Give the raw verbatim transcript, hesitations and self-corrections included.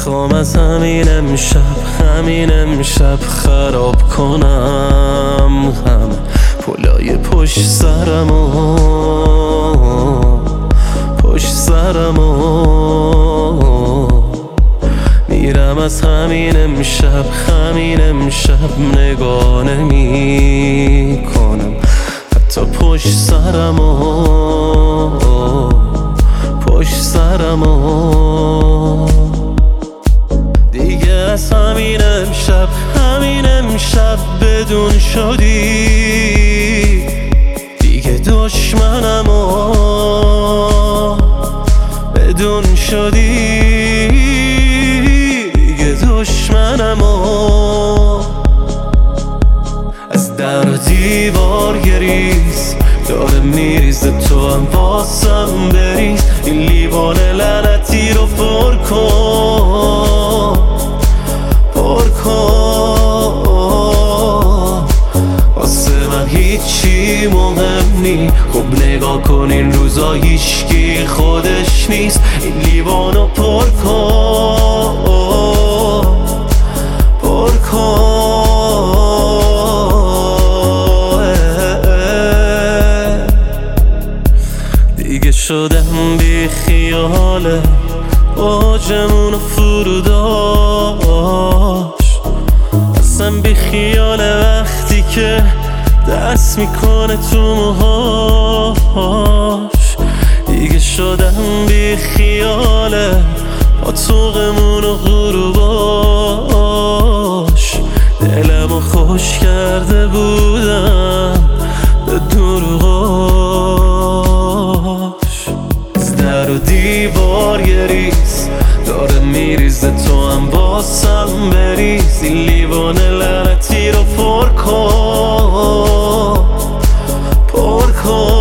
میخوام از همین امشب همین امشب خراب کنم همه پلای پشت سرمو پشت سرمو میرم از همین امشب همین امشب نگاه نمی کنم حتی پشت سرمو پشت سرمو دیگه از همین امشب همین امشب بدون شدی دیگه دشمنمو بدون شدی دیگه دشمنمو از در و دیوار گریز داره میریزه تو هم واسم بریز این لیوان لعنتی رو پر کن پر کن واسه من هیچی مهم نی خب نگاه کن این روزا هیچکی خودش نیست این لیوانو پر کن پر کن دیگه شدم بی خیاله باجمون فرو داشت اصلا بی خیاله وقتی که دست میکنه تو موهاش دیگه شدم بی خیاله با طوقمون و غروباش دلمو خوش کرده بودم به دروغاش از در و دیوار گریز داره میریزه تو هم واسم بریز این لیوان لعنتی رو پر کن پر کن